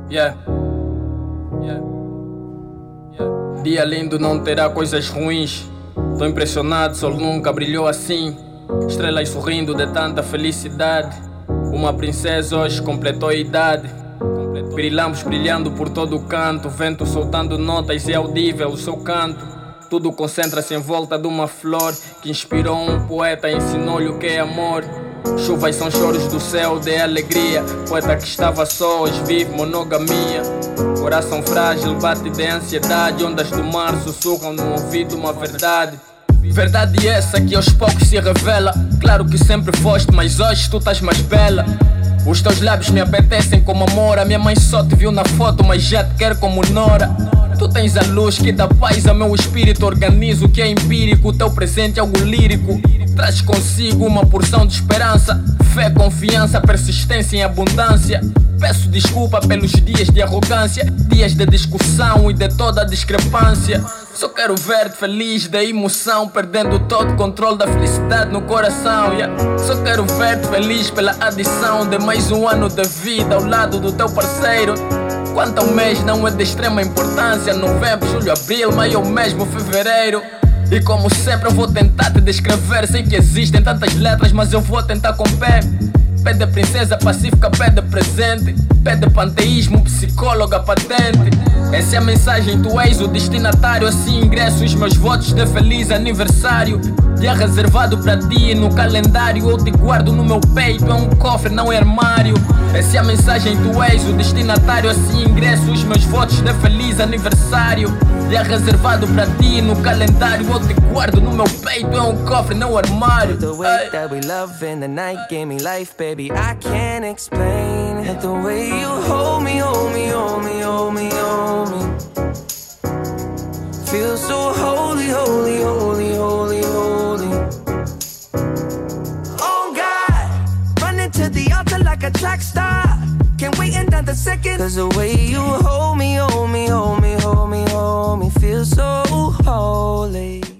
Yeah. Dia lindo não terá coisas ruins. Tô impressionado, sol nunca brilhou assim. Estrelas sorrindo de tanta felicidade. Uma princesa hoje completou a idade. Pirilampos brilhando por todo o canto. Vento soltando notas e audível o seu canto. Tudo concentra-se em volta de uma flor que inspirou um poeta e ensinou-lhe o que é amor. Chuvas são choros do céu de alegria. Poeta que estava só, hoje vive monogamia. Coração frágil, bate de ansiedade. Ondas do mar sussurram no ouvido uma verdade. Verdade essa que aos poucos se revela. Claro que sempre foste, mas hoje tu estás mais bela. Os teus lábios me apetecem como amor. A minha mãe só te viu na foto, mas já te quer como nora. Tu tens a luz que dá paz ao meu espírito. Organiza o que é empírico, o teu presente é algo lírico. Traz consigo uma porção de esperança, fé, confiança, persistência em abundância. Peço desculpa pelos dias de arrogância, dias de discussão e de toda a discrepância. Só quero ver-te feliz da emoção, perdendo todo o controle da felicidade no coração, yeah. Só quero ver-te feliz pela adição de mais um ano de vida ao lado do teu parceiro. Quanto ao mês não é de extrema importância. Novembro, julho, abril, maio ou mesmo fevereiro. E como sempre eu vou tentar te descrever. Sei que existem tantas letras, mas eu vou tentar com pé. Pé de princesa pacífica, pé de presente. Pé de panteísmo, psicóloga patente. Essa é a mensagem, tu és o destinatário. Assim ingresso os meus votos de feliz aniversário. Dia reservado para ti no calendário. Eu te guardo no meu peito, é um cofre, não é armário. Essa é a mensagem, tu és o destinatário. Assim ingresso os meus votos de feliz aniversário. Dia reservado para ti no calendário. Eu te guardo no meu peito, é um cofre, não é armário. The way that we love in the night gave me life, baby, I can't explain. And the way you hold me, hold me, hold me, hold me, hold me. Feel so holy, holy, holy, holy, holy. Oh God, running to the altar like a track star. Can't wait another second. Cause the way you hold me, hold me, hold me, hold me, hold me, feel so holy.